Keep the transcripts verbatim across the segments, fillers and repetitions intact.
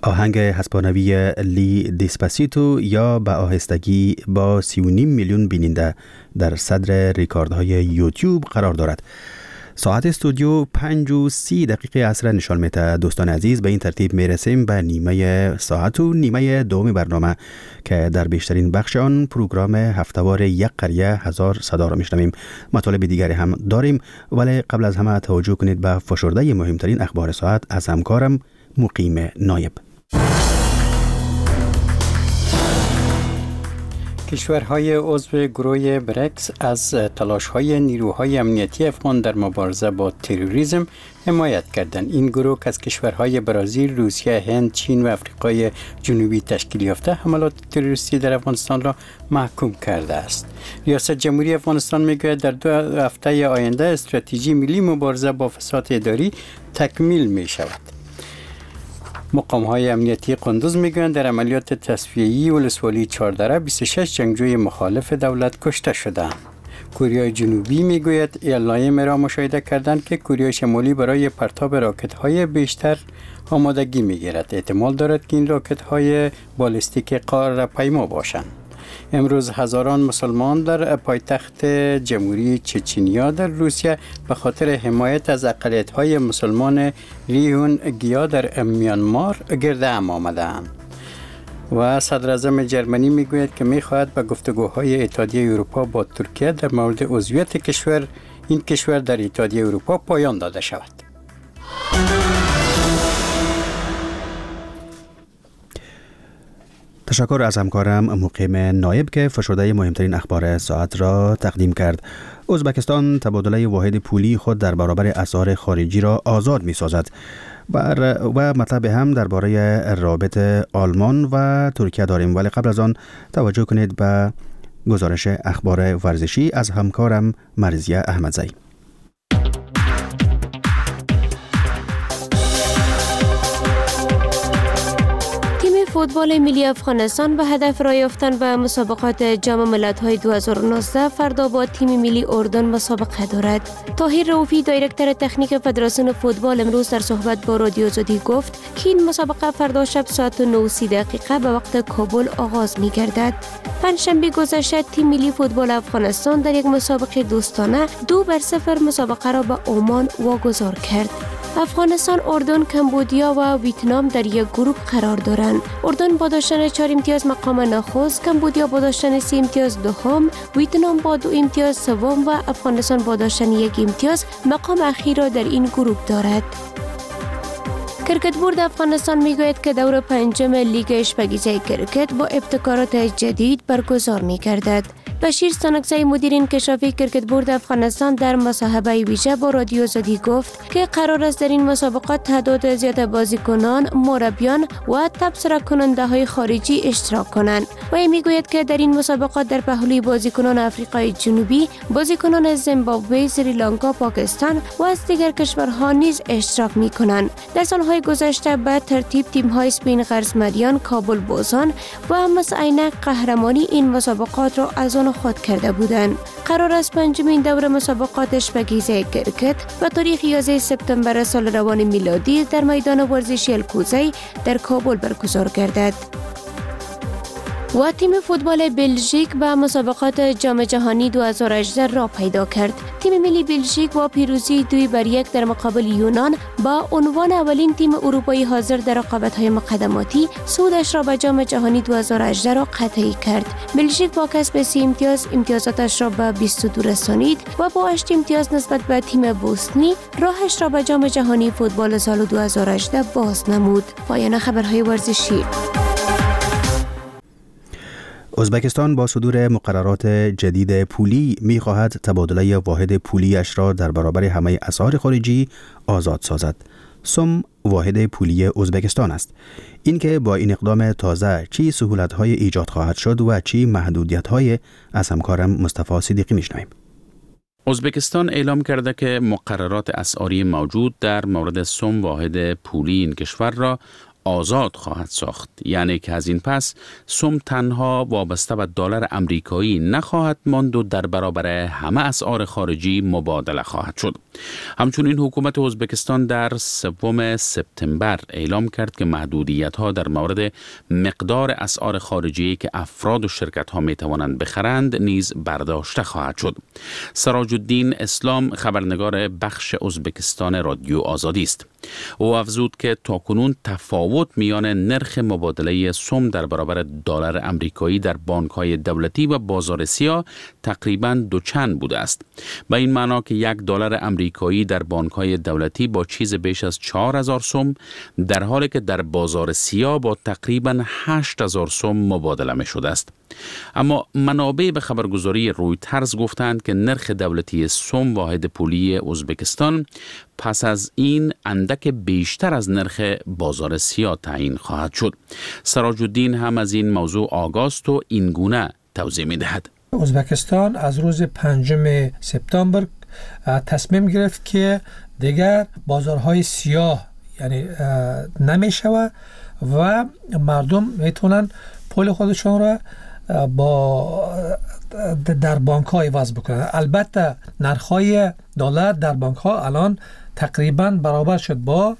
آهنگ هسپانوی لی دیسپاسیتو یا به آهستگی با سی و نیم میلیون بیننده در صدر ریکاردهای یوتیوب قرار دارد. ساعت استودیو پنج و سی دقیقه عصر نشان میده. دوستان عزیز، به این ترتیب میرسیم به نیمه ساعت و نیمه دوم برنامه که در بیشترین بخش آن پروگرام هفتهوار یک قریه هزار صدا را میشنویم. مطالب دیگری هم داریم، ولی قبل از همه توجه کنید به فشرده مهمترین اخبار ساعت از همکارم مقیم نایب. کشورهای عضو گروه برکس از تلاش‌های نیروهای امنیتی افغان در مبارزه با تروریسم حمایت کردند. این گروه که از کشورهای برزیل، روسیه، هند، چین و آفریقای جنوبی تشکیل یافته حملات تروریستی در افغانستان را محکوم کرده است. ریاست جمهوری افغانستان میگوید در دو هفته آینده استراتژی ملی مبارزه با فساد اداری تکمیل می شود. مقام‌های امنیتی قندوز میگویند در عملیات تصفیه‌ای ولسوالی چهاردره بیست و شش جنگجوی مخالف دولت کشته شدند. کره جنوبی میگوید اعلایم را مشاهده کردند که کره شمالی برای پرتاب راکت‌های بیشتر آمادگی میگیرد. احتمال دارد که این راکت‌های بالستیک قاره‌پیما باشند. امروز هزاران مسلمان در پایتخت جمهوری چچنیا در روسیه به خاطر حمایت از اقلیت‌های مسلمان روهینگیا در میانمار گرد هم آمدند. و صدر اعظم جرمنی میگوید که میخواهد به گفتگوهای اتحادیه اروپا با ترکیه در مورد عضویت کشور این کشور در اتحادیه اروپا پایان داده شود. تشکر از همکارم مقیم نایب که فشرده مهمترین اخبار ساعت را تقدیم کرد. ازبکستان تبادله واحد پولی خود در برابر اسعار خارجی را آزاد می سازد و مطلب هم درباره رابط آلمان و ترکیه داریم، ولی قبل از آن توجه کنید به گزارش اخبار ورزشی از همکارم مرزیه احمدزی. فوتبال ملی افغانستان به هدف راه یافتن به مسابقات جام ملت‌های دو هزار و نوزده فردا با تیم ملی اردن مسابقه دارد. طاهر رؤوفی دایرکتور تکنیک فدراسیون فوتبال امروز در صحبت با رادیو آزادی گفت که این مسابقه فردا شب ساعت نه و سی دقیقه به وقت کابل آغاز می‌گردد. پنجشنبه گذشته تیم ملی فوتبال افغانستان در یک مسابقه دوستانه دو بر صفر مسابقه را به عمان واگذار کرد. افغانستان، اردن، کمبودیا و ویتنام در یک گروه قرار دارند. اردن با داشتن چهار امتیاز مقام نخست، کمبودیا با داشتن سه امتیاز دوم، ویتنام با دو امتیاز سوم و افغانستان با داشتن یک امتیاز مقام اخیر را در این گروه دارد. کرکت بورد افغانستان میگوید که دور پنجم لیگ اشپگیزه کرکت با ابتکارات جدید برگزار می‌گردد. بشیر سانکزی مدیر انکشافی کرکت بورد افغانستان در مصاحبه ویژه با رادیو آزادی گفت که قرار است در این مسابقات تعداد زیاد بازیکنان، مربیان و تبصره کننده های خارجی اشتراک کنند و میگوید که در این مسابقات در پهلوی بازیکنان آفریقای جنوبی، بازیکنان زیمبابوه، سریلانکا، پاکستان و از دیگر کشورها نیز اشتراک می‌کنند. در سالهای گذشته به ترتیب تیم‌های اسپین قرصمدیان، کابل بوزان و مس عینک قهرمانی این مسابقات را از آن خود کرده بودند. قرار است پنجمین دور مسابقات اشپگیزه کرکت و تاریخ یازده سپتامبر سال روان میلادی در میدان ورزشی الکوزی در کابل برگزار گردد. و تیم فوتبال بلژیک به مسابقات جام جهانی دو هزار و هجده را پیدا کرد. تیم ملی بلژیک با پیروزی دوی بر یک در مقابل یونان با عنوان اولین تیم اروپایی حاضر در رقابت‌های مقدماتی صعودش را به جام جهانی دو هزار و هجده را قطعی کرد. بلژیک با کسب سی امتیاز امتیازاتش را به بیست و دو رسانید و با هشت امتیاز نسبت به تیم بوسنی راهش را به جام جهانی فوتبال سال دو هزار و هجده باز نمود. پایان خبرهای ورزشی. ازبکستان با صدور مقررات جدید پولی می‌خواهد تبادله واحد پولیش را در برابر همه اسعار خارجی آزاد سازد. سوم واحد پولی ازبکستان است. اینکه با این اقدام تازه چی سهولت‌های ایجاد خواهد شد و چی محدودیت‌های از همکارم مصطفی صدیقی می‌شنویم. ازبکستان اعلام کرده که مقررات اسعاری موجود در مورد سوم واحد پولی این کشور را آزاد خواهد ساخت، یعنی که از این پس سوم تنها وابسته به دلار امریکایی نخواهد ماند و در برابر همه اسعار خارجی مبادله خواهد شد. همچنین حکومت ازبکستان در سوم سپتامبر اعلام کرد که محدودیت ها در مورد مقدار اسعار خارجی که افراد و شرکت ها می توانند بخرند نیز برداشته خواهد شد. سراج الدین اسلام خبرنگار بخش ازبکستان رادیو آزادی است. او افزود که تاکنون تفاوت میان نرخ مبادله سوم در برابر دلار امریکایی در بانک‌های دولتی و بازار سیاه تقریباً دوچند بوده است. به این معنا که یک دلار امریکایی در بانک‌های دولتی با چیز بیش از چهار هزار سوم، در حالی که در بازار سیاه با تقریباً هشت هزار سوم مبادله می شده است. اما منابع به خبرگزاری رویترز گفتند که نرخ دولتی سوم واحد پولی ازبکستان پس از این اندک بیشتر از نرخ بازار سیاه تعیین خواهد شد. سراج الدین هم از این موضوع آگاست و این گونه توضیح می دهد. ازبکستان از روز پنجم سپتامبر تصمیم گرفت که دیگر بازارهای سیاه یعنی نمی شود و مردم میتونن پول خودشون را با در بانک ها عوض بکنن. البته نرخ های دلار در بانک ها الان تقریبا برابر شد با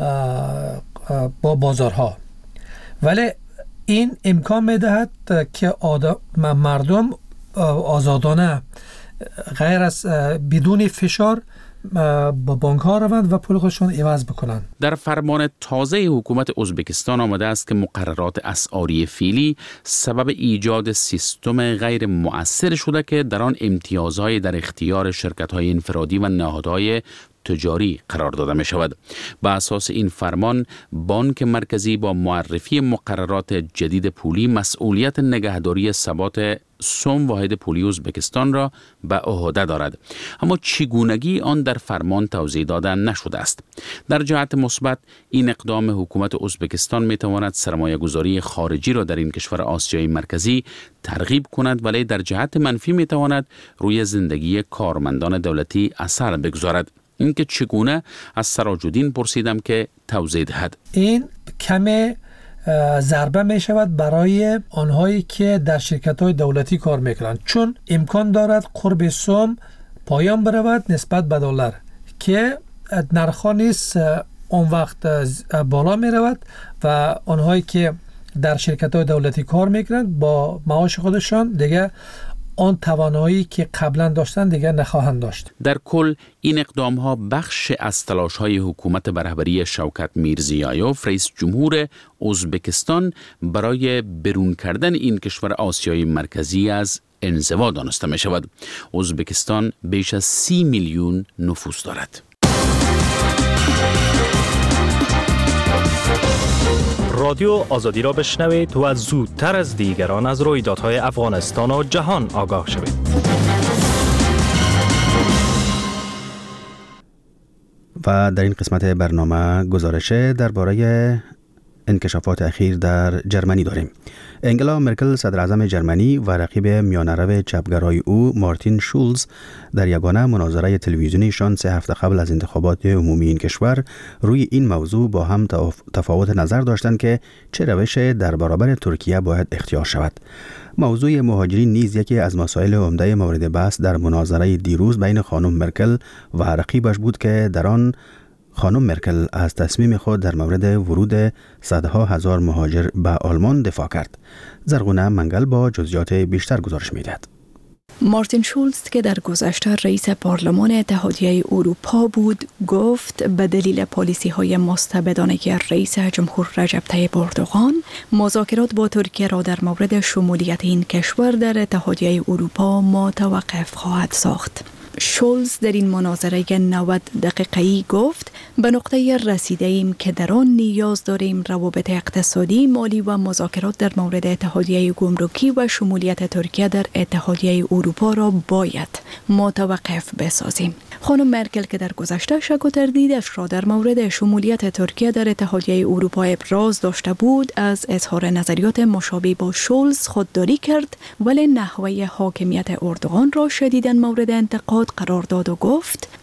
با بازارها، ولی این امکان میدهد که مردم آزادانه غیر از بدون فشار با بانک ها روند و پول خودشون عوض بکنن. در فرمان تازه حکومت ازبکستان آمده است که مقررات اسعاری فعلی سبب ایجاد سیستم غیر مؤثر شده که در آن امتیازهای در اختیار شرکت‌های انفرادی و نهادهای تجاری قرار داده می شود. به اساس این فرمان بانک مرکزی با معرفی مقررات جدید پولی مسئولیت نگهداری ثبات سوم واحد پولی ازبکستان را به عهده دارد، اما چگونگی آن در فرمان توضیح داده نشده است. در جهت مثبت این اقدام حکومت ازبکستان می تواند سرمایه گذاری خارجی را در این کشور آسیای مرکزی ترغیب کند، ولی در جهت منفی می تواند روی زندگی کارمندان دولتی اثر بگذارد. اینکه چگونه از سراج الدین پرسیدم که توضیح دهد. این کمی ضربه می شود برای آنهایی که در شرکت های دولتی کار میکنند، چون امکان دارد قرب سوم پایان برود نسبت به دلار که نرخ‌ها نیز اون وقت بالا می رود و آنهایی که در شرکت های دولتی کار میکنند با معاش خودشان دیگه آن توانایی که قبلا داشتن دیگر نخواهند داشت. در کل این اقدام ها بخش از تلاش های حکومت به رهبری شوکت میرزیایوف رئیس جمهور ازبکستان برای برون کردن این کشور آسیای مرکزی از انزوا دانسته می شود. ازبکستان بیش از سی میلیون نفوس دارد. رادیو آزادی را بشنوید و زودتر از دیگران از رویدادهای افغانستان و جهان آگاه شوید. و در این قسمت برنامه گزارش درباره انکشافات اخیر در جرمنی داریم. انگلا مرکل صدر اعظم جرمنی و رقیب میانه‌رو چپگرای او مارتین شولز در یگانه مناظره تلویزیونیشان سه هفته قبل از انتخابات عمومی این کشور روی این موضوع با هم تفاوت نظر داشتند که چه روش در برابر ترکیه باید اختیار شود. موضوع مهاجرین نیز یکی از مسائل عمده مورد بحث در مناظره دیروز بین خانم مرکل و رقیبش بود که در آن خانم مرکل از تصمیم خود در مورد ورود صدها هزار مهاجر به آلمان دفاع کرد. زرغونه منگل با جزئیات بیشتر گزارش می‌دهد. مارتین شولز که در گذشته رئیس پارلمان اتحادیه اروپا بود گفت به دلیل پالیسی‌های مستبدانه رئیس جمهور رجب طیب اردوغان مذاکرات با ترکیه را در مورد شمولیت این کشور در اتحادیه اروپا متوقف خواهد ساخت. شولز در این مناظره نود دقیقه‌ای گفت به نقطه رسیده ایم که در آن نیاز داریم روابط اقتصادی، مالی و مذاکرات در مورد اتحادیه گمرکی و شمولیت ترکیه در اتحادیه اروپا را باید متوقف بسازیم. خانم مرکل که در گذشته شک و تردیدش را در مورد شمولیت ترکیه در اتحادیه اروپا ابراز داشته بود، از اظهار نظریات مشابه با شولز خودداری کرد، ولی نحوه حاکمیت اردوغان را شدیداً مورد انتقاد قرار داد و گفت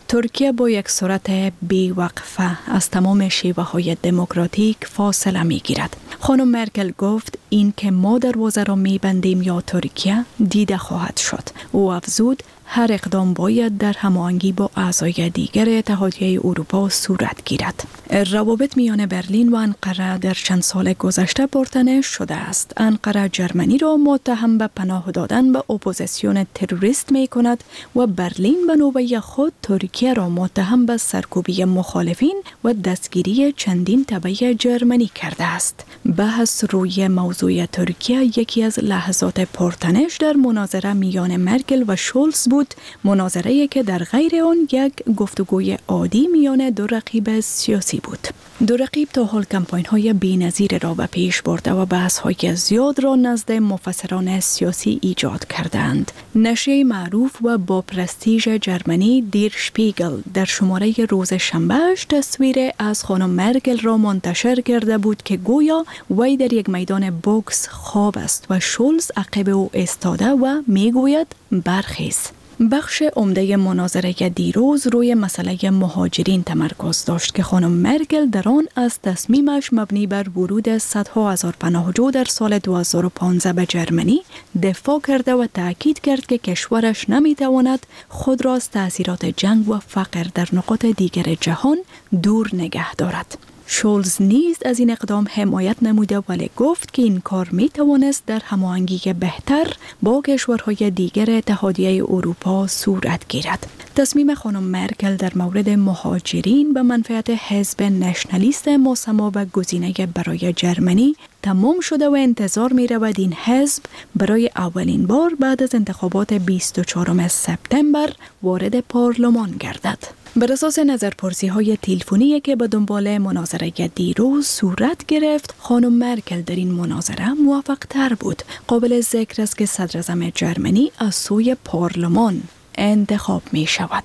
ترکیه با یک سرعت بی‌وقفه از تمام شیوه های دموکراتیک فاصله می گیرد. خانم مرکل گفت این که ما دروازه را می بندیم یا ترکیه دیده خواهد شد. او افزود هر اقدام باید در هماهنگی با اعضای دیگر اتحادیه اروپا صورت گیرد. روابط میان برلین و انقره در چند سال گذشته پرتنش شده است. انقره جرمنی را متهم به پناه دادن به اپوزیسیون تروریست می کند و برلین به نوبه خود ترکیه را متهم به سرکوبی مخالفین و دستگیری چندین تبع جرمنی کرده است. بحث روی موضوع ترکیه یکی از لحظات پرتنش در مناظره میان مرکل و شولز بود، مناظره‌ای که در غیر آن یک گفتگوی عادی میان دو رقیب سیاسی بود. دو رقیب تا حال کمپاین‌های بی‌نظیر را به پیش برده و بحث‌های زیاد را نزد مفسران سیاسی ایجاد کردند. نشریه معروف و با پرستیژ جرمنی دیر شپیگل در شماره روز شنبهش تصویر از خانم مرکل را منتشر کرده بود که گویا وی در یک میدان بوکس خواب است و شولز عقب او ایستاده و میگوید برخیز. بخش عمده مناظره دیروز روی مسئله مهاجرین تمرکز داشت که خانم مرکل در آن از تصمیمش مبنی بر ورود صدها هزار پناهجو در سال دو هزار و پانزده به جرمنی دفاع کرده و تأکید کرد که کشورش نمیتواند خود را از تأثیرات جنگ و فقر در نقاط دیگر جهان دور نگه دارد. شولز نیز از این اقدام حمایت نموده ولی گفت که این کار می توانست در هماهنگی بهتر با کشورهای دیگر اتحادیه اروپا صورت گیرد. تصمیم خانم مرکل در مورد مهاجرین به منفعت حزب نشنالیست مسما و گزینه برای جرمنی تمام شده و انتظار می رود این حزب برای اولین بار بعد از انتخابات بیست و چهارم سپتامبر وارد پارلمان گردد. بر اساس نظرپرسی های تلفنی که به دنبال مناظره دیروز صورت گرفت، خانم مرکل در این مناظره موفق تر بود. قابل ذکر است که صدر اعظم جرمنی از سوی پارلمان انتخاب می شود.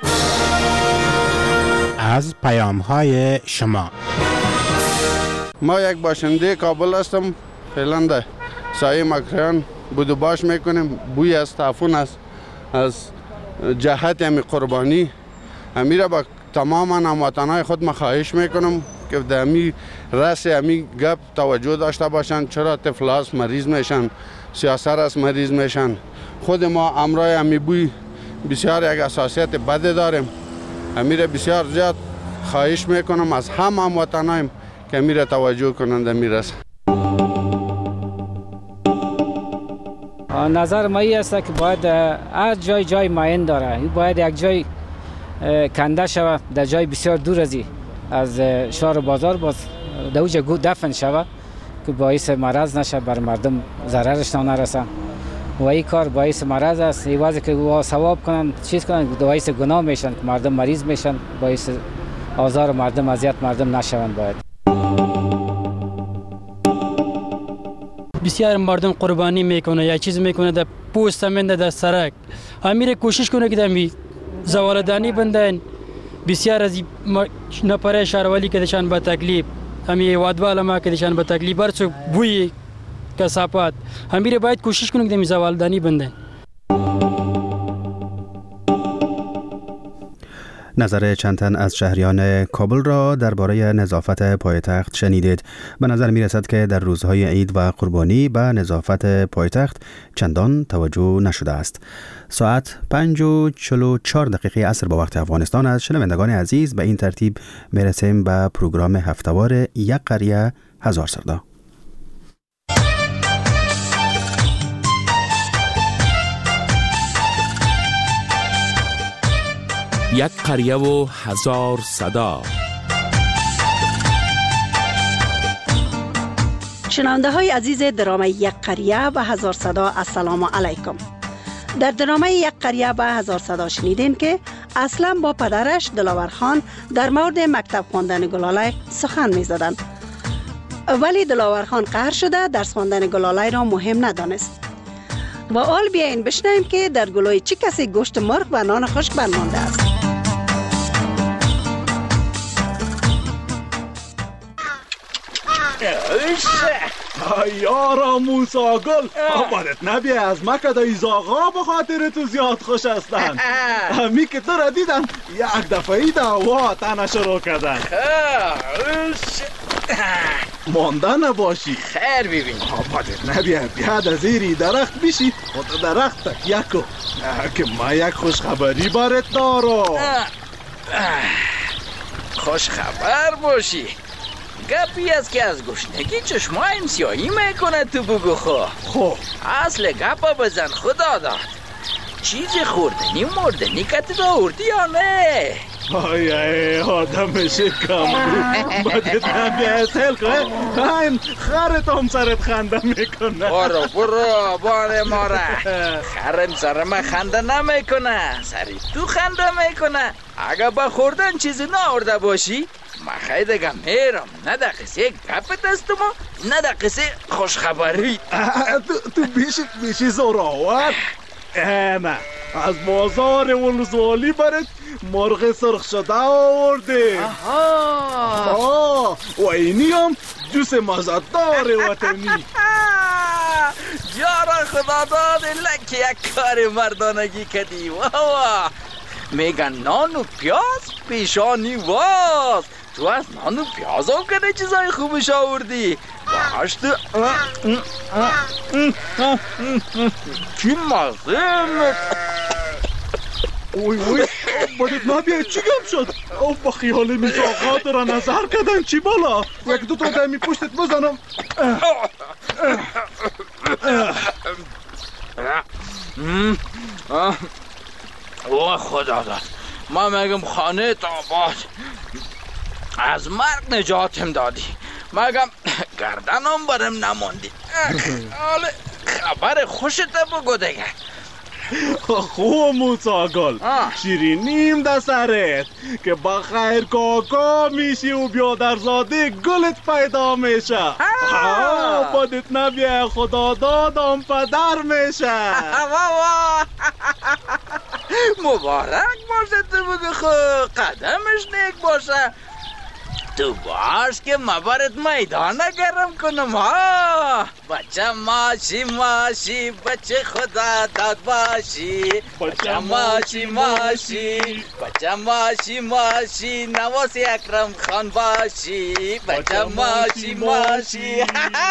از پیام های شما ما یک باشنده کابل هستم. فعلا در سایه مکریان بود و باش میکنیم. بوی از تعفن است از جهت امی قربانی. امیره با تمام هموطنهای خود خواهش میکنم که در امی رس امی گپ توجه داشته باشند. چرا طفلاس مریض میشن، سیاسر است مریض میشن. خود ما امرای امی بوی بسیار یک اساسیت بده داریم. امیره بسیار زیاد خواهش میکنم از هم هموطنایم که امیره توجه کنند امی رس. نظر ما این است که باید از جای جای معین داره. باید یک جای کنده شود در جای بسیار دور ازی از شهر و بازار، باز در اوجه دفن شود که باعث مرض نشه، بر مردم ضررش نرسه. و این کار باعث مرض است. این واسه که ثواب کنن چیز کنن باعث گناه میشن که مردم مریض میشن، باعث آزار مردم، اذیت مردم نشوند. باید بسیار مردم قربانی میکنه، یک چیز میکنه در پوست منده در سرک. امیر کوشش کنه که دمی زوالدانی بندن. بسیار از نپره شهرولی که دشان به تکلیف، همی وادوالا ما که دشان به تکلیف برسو بوی کسافات. امیر باید کوشش کنه که دمی زوالدانی بندن. نظر چند تن از شهریان کابل را درباره نظافت پایتخت شنیدید. به نظر می رسد که در روزهای عید و قربانی به نظافت پایتخت چندان توجه نشده است. ساعت پنج و چهل و چهار دقیقه عصر با وقت افغانستان است. شنوندگان عزیز، به این ترتیب می رسیم به پروگرام هفته‌وار یک قریه هزار سردا. یک قریه و هزار صدا. شنونده های عزیز درام یک قریه و هزار صدا، السلام علیکم. در درام یک قریه و هزار صدا شنیدین که اصلا با پدرش دلاور خان در مورد مکتب خواندن گلاله سخن می زدن. ولی دلاور خان قهر شده درس خواندن گلاله را مهم ندانست. و آل بیاین بشنویم که در گلوی چه کسی گوشت مرغ و نان خشک برمانده است. یارا موسا گل آمدت نبیه از مکد ایزاغا به خاطر تو زیاد خوش هستن. همی که تو را دیدن یک دفعی دعوا تنه شروع کردن. مانده نباشی. خیر ببین. آمدت نبیه بیاد از ایری درخت بیشی خود درخت تکیه کن که ما یک خوش خبری بارت دارم. خوش خبر باشی. گپی است که از گشنگی چشمایم سیاهی میکنه تو بگو خو. خب اصل گپا بزن خدا داد. چیزی خوردنی مردنی کتی دا اردی یا نه؟ آی آی آدم شکم بدت نبیه سیل که این خرت هم سرت خنده میکنه. برو برو باره ماره خرم سر من خنده نمیکنه سری تو خنده میکنه. اگه با خوردن چیزی نارده باشی ما خیلی دیگه میرم. نه در قصه گپ دستم نه در قصه خوشخبری. تو بیشی بیشی زوراور. نه از بازار ولزوالی برد مرغ سرخ شده آورده. آها و اینی هم جوس مزدار وطنی. یارا خدا داد لکه یک کار مردانگی کدی. واه میگن نان و پیاز پیشانی واز. تو از نان و پیاز هم کنه چیزای خوبش آوردی. باش تو چی مزه. اوی اوی بدت نبیه چی گم شد؟ او با خیال میزاقات را نظر کردن چی بالا؟ یک دو تا دمی پشتت بزنم. اوه خدا داد ما مگم خانه تا آباد از مرگ نجاتم دادی. مگم گردنم برم نماندی. حالا خبر خوشت بگو دیگه. خوب موسا گل شیرینیم در سرت که با خیر کاکا میشی و بیادرزاده گلت پیدا میشه. بدت نبیه خدا دادم پدر میشه. مبارک باشه تو بگو خو قدمش نیک باشه. تو باش که مبارت میدان گرم کنم. ها بچه ماشی ماشی بچه خدا داد باشی. بچه ماشی ماشی بچه ماشی ماشی نواز اکرم خان باشی. بچه ماشی ماشی.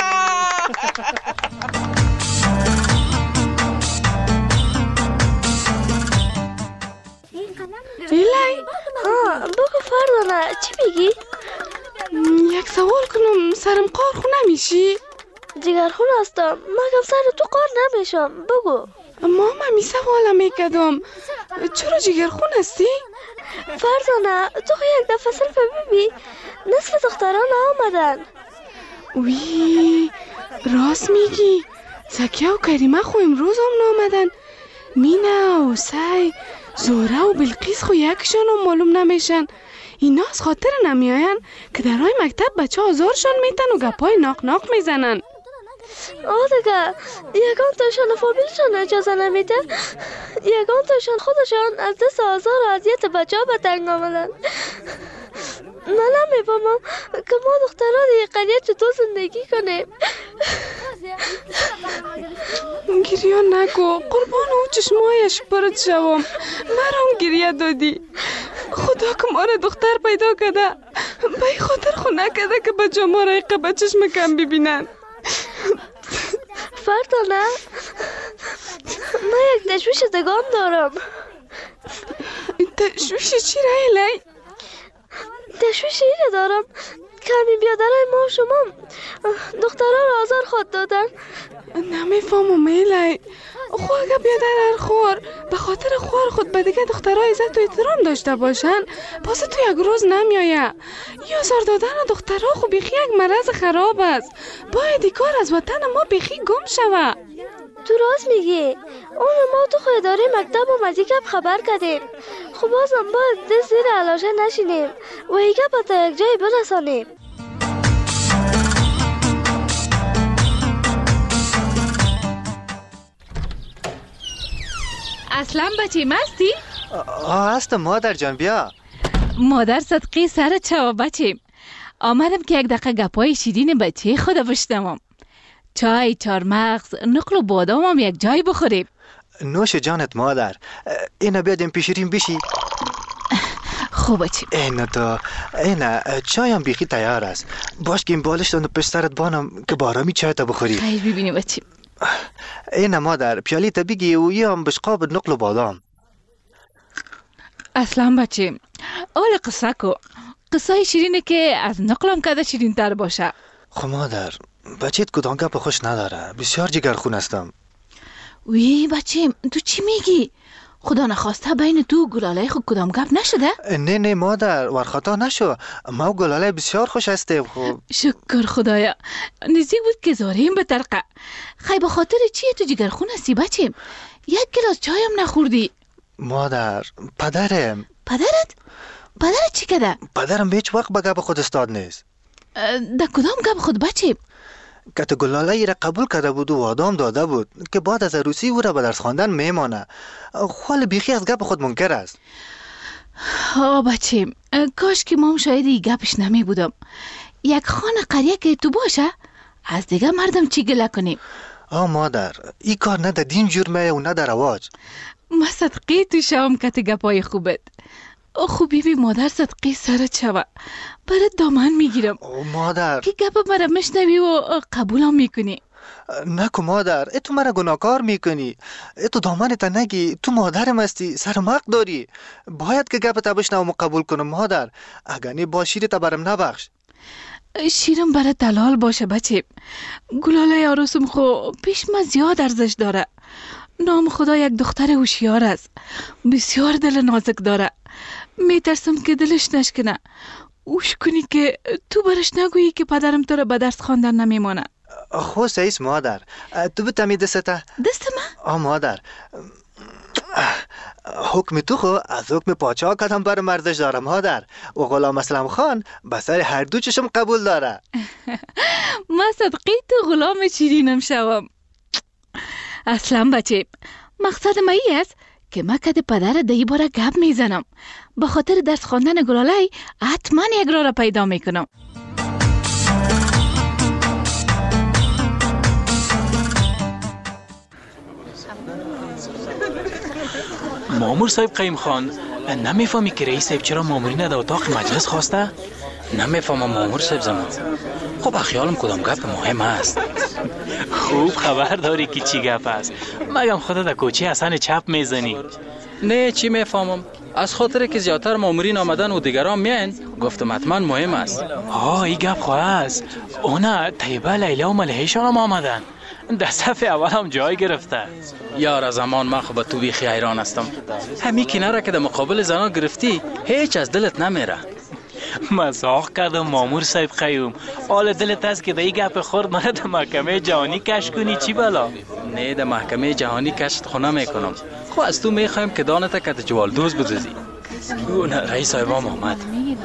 لیلی ها بگو فردانه چی بگی؟ یک سوال کنم سرم قار خو نمیشی؟ جگرخون هستم مگم سر تو قار نمیشم بگو. ماما می سوالم میکدم چرا جگرخون هستی؟ فرزانه تو خو یک دفعه صرف ببی نصف دختران آمدن. وی راست میگی زکیه و کریمه خو امروز هم نامدن. مینا و سی زوره و بلقیس خو یکشان هم معلوم نمیشن. اینا از خاطر نمیاین که در راه مکتب بچه آزارشان میتن و گپای ناق ناق میزنن. آه دیگه یکان تاشان فامیلشان اجازه نمیده. یکان تاشان خودشان از دست آزار و اذیت بچه ها به تنگ آمدن. من نمیفهمم که ما دختران یک قریه چطور زندگی کنیم. گریه نگو قربان او چشمایش برد شوم. مرام گریه دادی. خدا که ما را دختر پیدا کده به این خاطر خو نکده که بچه ما را ایقه به چشم کم ببینن. فردانه من یک تشویش دگان دارم. تشویش چی رایلی؟ تشویش اینه دارم کمی بیادرهای ما شما دخترها را آزار خود دادن. نمیفهمم میلی خو اگه بیادر خور به خاطر خور خود به دیگه دخترها عزت و احترام داشته باشن پس تو یک روز نمیایه. یا آزار دادن دخترها خو بیخی یک مرض خراب است. باید کار از وطن ما بیخی گم شوه. تو راست میگی. اون ما تو خود اداره مکتب و مزیکب خبر کردیم. خب بازم باید دست زیر علاشه نشینیم و ایگه با تا یک جای برسانیم. اصلا بچه مستی؟ آه هستم مادر جان بیا. مادر صدقی سر چوا بچه. آمدم که یک دقیقه گپای شیرین بچه خود بشنوم. چای، چارمغز، نقل و بادام هم یک جای بخوریم. نوش جانت مادر. اینا بیادیم پیشیرین بشی. خوب بچه. اینا تا اینا چایم بیخی تیار است. باش که این بالش دانو پشت سرت بانم که بارامی چای تا بخوری. خیر ببینی بچه. اینا مادر پیالی تا بگی و یه هم بشقاب نقل و بادام. اصلا بچه اول قصه کو. قصه شیرینه که از نقلم کده شیرین تر باشه. خب مادر بچهت کدام گپ خوش نداره. بسیار جگرخون هستم. وی بچه تو چی میگی؟ خدا نخواسته بین تو گلاله خود کدام گپ نشده؟ نه نه مادر ورخطا نشو. ما و گلاله بسیار خوش هستیم. خب شکر خدایا. نزدیک بود که زاریم به ترقه. خی به خاطر چیه تو جگرخون هستی بچه؟ یک گلاس چایم نخوردی. مادر پدرم. پدرت؟ پدرت چی کده؟ پدرم به هیچ وقت به گپ خود استاد نیست. در کدام گپ خود بچه؟ که تو گلاله ای را قبول کرده بود و وعدام داده بود که بعد از عروسی او را به درس خواندن میمانه. خال بیخی از گپ خود منکر است. آه بچه کاش که مام شاید این گپش نمی بودم. یک خانه قریه که تو باشه از دیگه مردم چی گله کنیم. آه مادر این کار نه در دین جرمه و نه در رواج. ما صدقی تو شام که گپای خوبت. خوبی بی مادر صدقی سرت شوه برات دامن میگیرم. مادر که گپ مرا مشنوی و قبولم میکنی. نکو مادر ای تو مرا گناهکار میکنی. ای تو دامنت نگی. تو مادرم هستی سرمق داری. باید که گپ تا بشنوم و قبول کنم مادر. اگر نی با شیرت برم نبخش. شیرم برات دلال باشه بچه. گلاله عروسم خو پیش من زیاد ارزش داره. نام خدا یک دختر هوشیار است. بسیار دل نازک داره. میترسم که دلش نشکنه. اوش کنی که تو برش نگویی که پدرم تو را به درس خواندن نمیمانه. خو سیس مادر تو بتمی دسته. دست من؟ آه مادر حکم تو خو از حکم پاچا کدام بر مرزش داره مادر. و غلام اسلم خان بسر هر دو چشم قبول داره. ما صدقی تو غلام شیرینم شوم. اصلا بچه مقصد ما ای است که ما کده پدر دهی باره گپ میزنم. به خاطر درس خواندن گلاله حتما یک راه را پیدا میکنم. مامور صاحب قیم خان نمیفهمی که رئیس صاحب چرا مامورین در اتاق مجلس خواسته؟ نمیفهمم مامور صاحب زمان. خب خیالم کدام گپ مهم است. خوب خبر داری که چی گپ است. مگم خودت در کوچه حسن چپ میزنی؟ نه چی میفهمم. از خاطر که زیادتر مامورین آمدن و دیگران میان گفتم حتما مهم است. آه این گپ خواه است. اونا طیبه لیلا و ملحشان هم آمدن. در صف اول هم جای گرفته. یار زمان من خب تو بیخی حیران هستم. همین کناره که در مقابل زنان گرفتی هیچ از دلت نمیره. مزاق کردم مامور صاحب قیوم. حال دلت است که در این گپ خورد من در محکمه جهانی کش کنی چی بلا؟ نه در محکمه جهانی کشت خونه میکنم. خب از تو میخوایم که دانتا که جوال دوز بدوزی. اون رئیس صاحب هم آمد.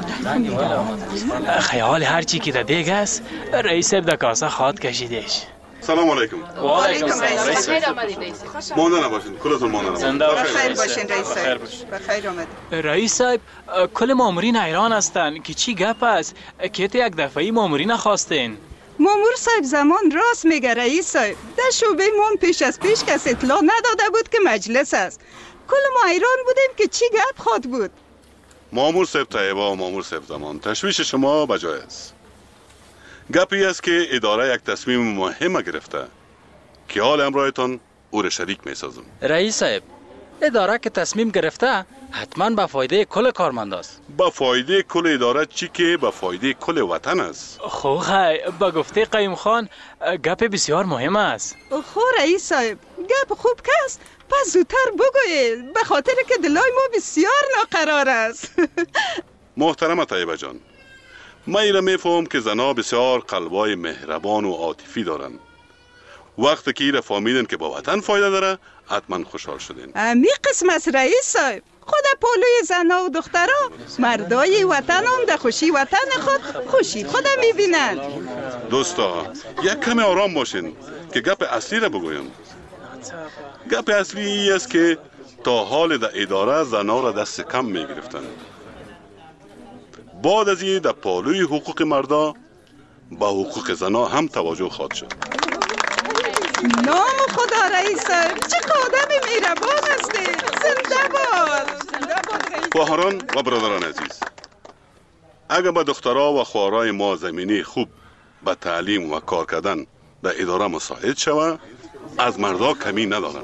خیال هرچی که در دیگ است رئیس صاحب در کاسه خواد کشیدش. سلام علیکم. و علیکم السلام رئیس صاحب. مانده نباشین. کلتون مانده نباشین. بخیر باشین رئیس صاحب. بخیر آمد. رئیس صاحب کل مامورین حیران هستن که چی گپ است که تو یک دفعه مامورین خواستین. مامور صاحب زمان راست میگه رئیس صاحب. در شعبه ما پیش از پیش کس اطلاع نداده بود که مجلس است. کل ما حیران بودیم که چی گپ خواد بود. مامور صاحب طیبه و مامور صاحب زمان تشویش شما بجای است. گپی است که اداره یک تصمیم مهم گرفته که حال امرایتان او را شریک می سازم. رئیس صاحب اداره که تصمیم گرفته حتما به فایده کل کارمند است. به فایده کل اداره چی که به فایده کل وطن است. خو خی با گفته قیم خان گپ بسیار مهم است. خو رئیس صاحب گپ خوب کس پس زودتر بگویید به خاطر که دلای ما بسیار ناقرار است. محترم طیبه جان من ایره میفهم که زنها بسیار قلبای مهربان و عاطفی دارن. وقتی که ایره فهمیدن که با وطن فایده داره حتما خوشحال شدین. امی قسم است رئیس صاحب. خود پولوی زنها و دخترها مردای وطن هم در خوشی وطن خود خوشی خود میبینن. دوستا یک کمی آرام باشین که گپ اصلی را بگویم. گپ اصلی ای است که تا حال در اداره زنها را دست کم میگرفتن. بعد از این در پالوی حقوق مردا به حقوق زنا هم توجه خواهد شد. نام خدا رئیس صاحب، چه آدم مهربان هستی. زنده باد. خواهران و برادران عزیز، اگر به دخترها و خواهرای ما زمینی خوب به تعلیم و کار کردن در اداره مساعد شود، از مردا کمی ندارند.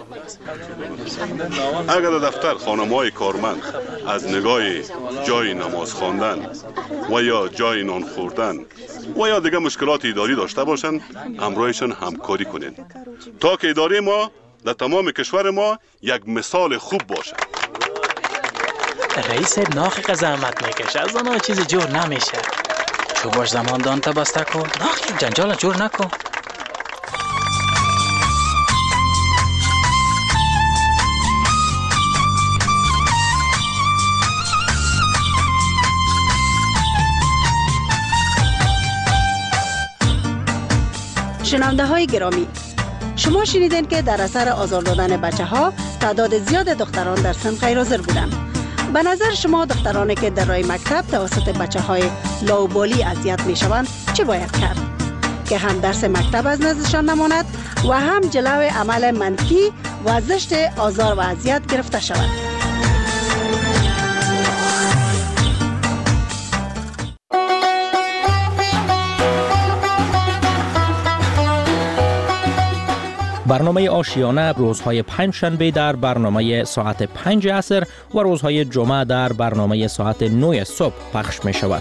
اگر در دفتر خانم‌های کارمند از نگاه جای نماز خواندن و یا جای نان خوردن و یا دیگه مشکلات اداری داشته باشند، همراهشان همکاری کنید تا که اداره ما در تمام کشور ما یک مثال خوب باشد. رئیس ناخی زحمت میکشه، از آنها چیز جور نمیشه. چو باش زمان دان تا بسته کن، ناخی جنجال جور نکن. شنونده های گرامی، شما شنیدین که در اثر آزار دادن بچه ها تعداد زیاد دختران در سن غیرحاضر بودند. به نظر شما دخترانی که در راه مکتب توسط بچه های لاوبالی اذیت می شوند چه باید کرد؟ که هم درس مکتب از نزدشان نماند و هم جلو عمل منفی و زشت آزار و اذیت گرفته شود. برنامه آشیانه روزهای پنج شنبه در برنامه ساعت پنج عصر و روزهای جمعه در برنامه ساعت نه صبح پخش می شود.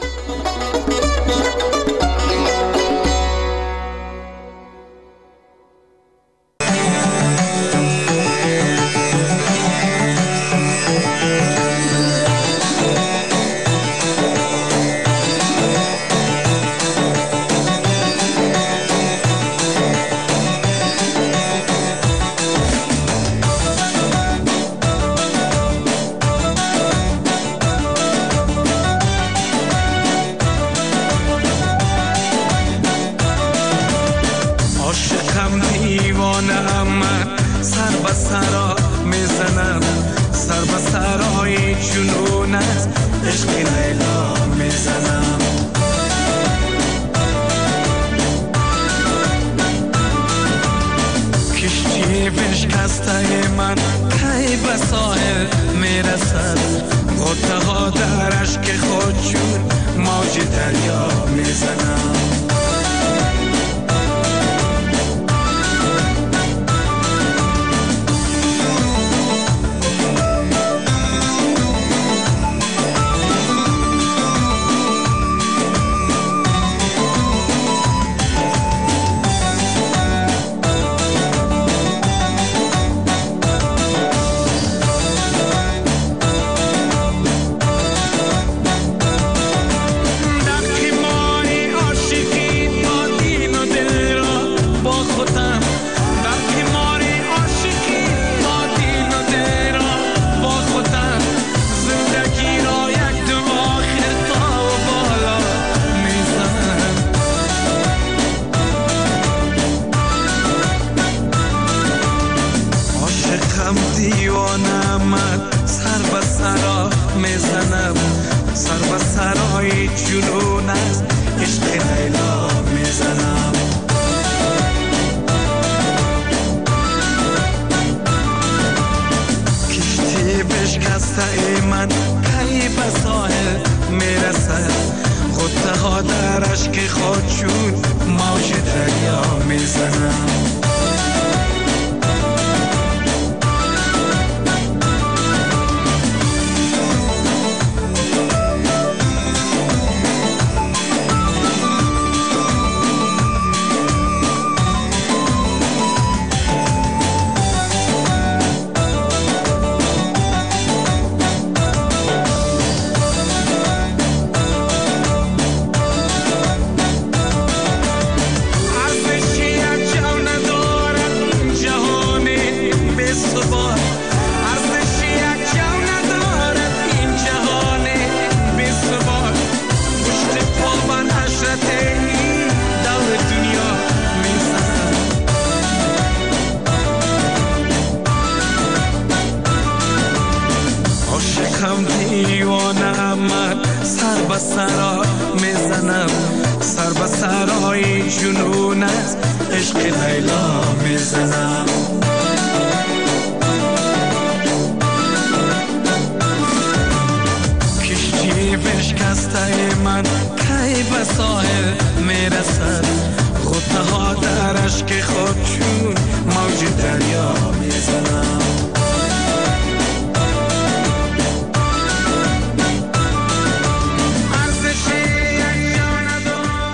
I'll be جنون از عشق لیلا میزنم. کشتی بشکسته من کی به ساحل میرسد،